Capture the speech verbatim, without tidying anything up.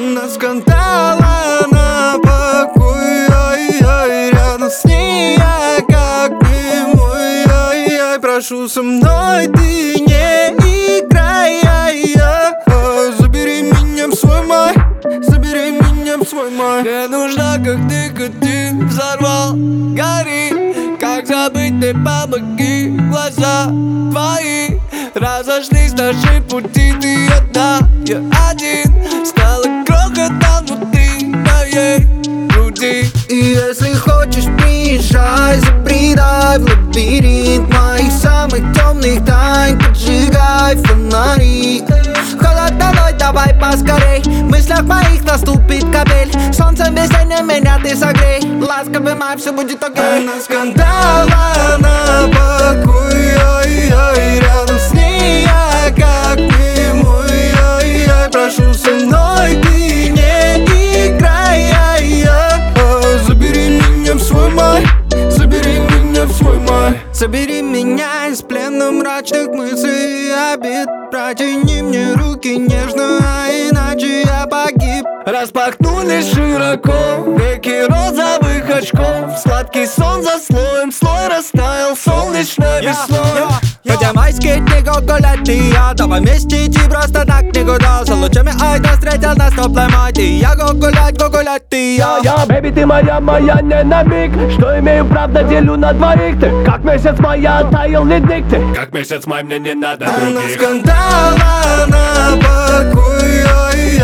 Она скандала на покой, ай-яй. Рядом с ней я как немой, ай-яй. Прошу, со мной ты не играй, ай-яй. Забери меня в свой май, забери меня в свой май. Мне нужна, как никотин, взорвал, гори. Как забыть, ты помоги, глаза твои разошлись наши пути, ты одна, я один. Стала крохотом внутри моей груди. И если хочешь, приезжай, забредай в лабиринт моих самых темных тайн. Поджигай фонари. Холодно, давай поскорей. В мыслях моих наступит капель. Солнце без тени меня ты согрей. Ласковый май, все будет окей. Она скандала на покой, ай-яй. Рядом с ней я как немой, ай-яй. Прошу, со мной ты не играй, ай-яй. Забери меня в свой май, забери меня в свой май. Забери меня из плена мрачных мыслей и обид. Протяни мне руки нежно, а иначе я погиб. Распахнулись широко веки розовых очков. Сладкий сон за слоем, слой растаял солнечной весной. Хотя майские дни гулять ты и я, давай вместе идти просто так никуда. За лучами айда встретил нас теплой май. Ты и я гулять, гулять ты и я. Я, бэби, ты моя, моя не на миг. Что имею, правда, делю на двоих. Ты как месяц май, я таял ледник. Ты как месяц май, мне не надо других. Она скандала на покой, ай.